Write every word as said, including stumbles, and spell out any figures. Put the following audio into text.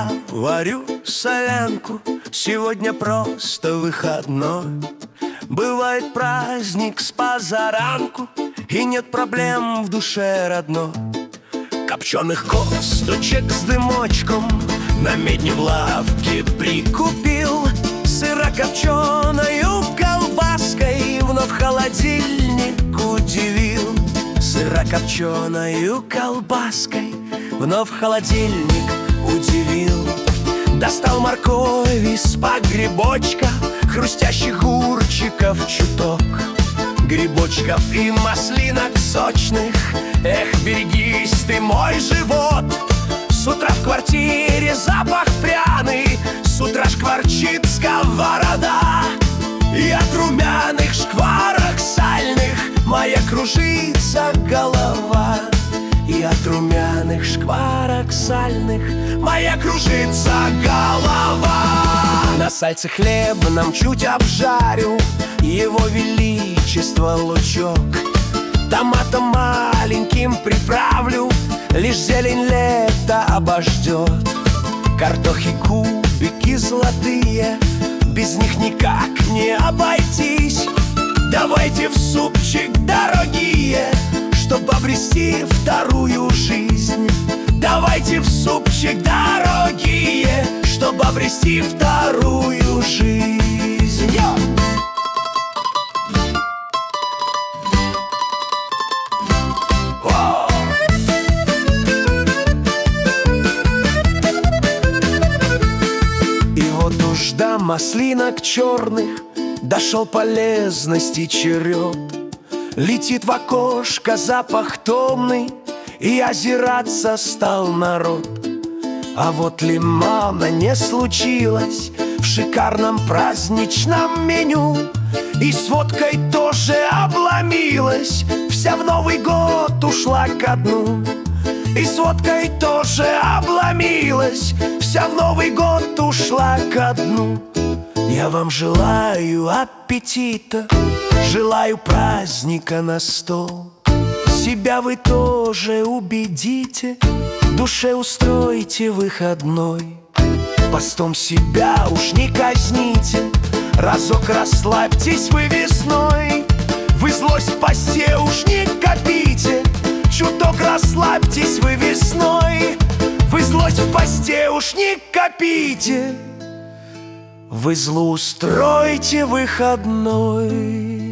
я варю солянку, сегодня просто выходной. Бывает праздник с позаранку, и нет проблем в душе родной. Копченых косточек с дымочком на медне в лавке прикупил. Сырокопченою колбаской вновь холодильник удивил. Сырокопченою колбаской вновь холодильник удивил. Достал моркови с погребочка, хрустящих огурчиков чуток, грибочков и маслинок сочных. Эх, берегись ты, мой живот! С утра в квартире запах пряный, с утра шкварчит сковорода, и от румяных шкварок сальных моя кружится голова. И от румяных шкварок сальных моя кружится голова. На сальце хлебном чуть обжарю его величество лучок. Томатом маленьким приправлю, лишь зелень лета обождет. Картохи кубики золотые, без них никак не обойтись. Давайте в супчик, дорогие, чтоб обрести вторую жизнь. Давайте в супчик, дорогие, чтоб обрести вторую жизнь. Йо! И вот уж до маслинок черных дошел полезности черед. Летит в окошко запах томный, и озираться стал народ. А вот лимона не случилось в шикарном праздничном меню, и с водкой тоже обломилась, вся в Новый год ушла ко дну. И с водкой тоже обломилась, вся в Новый год ушла ко дну. Я вам желаю аппетита, желаю праздника на стол. Себя вы тоже убедите, душе устройте выходной. Постом себя уж не казните, разок расслабьтесь вы весной. Вы злость в посте уж не копите, чуток расслабьтесь вы весной. Вы злость в посте уж не копите, вы злоустройте выходной.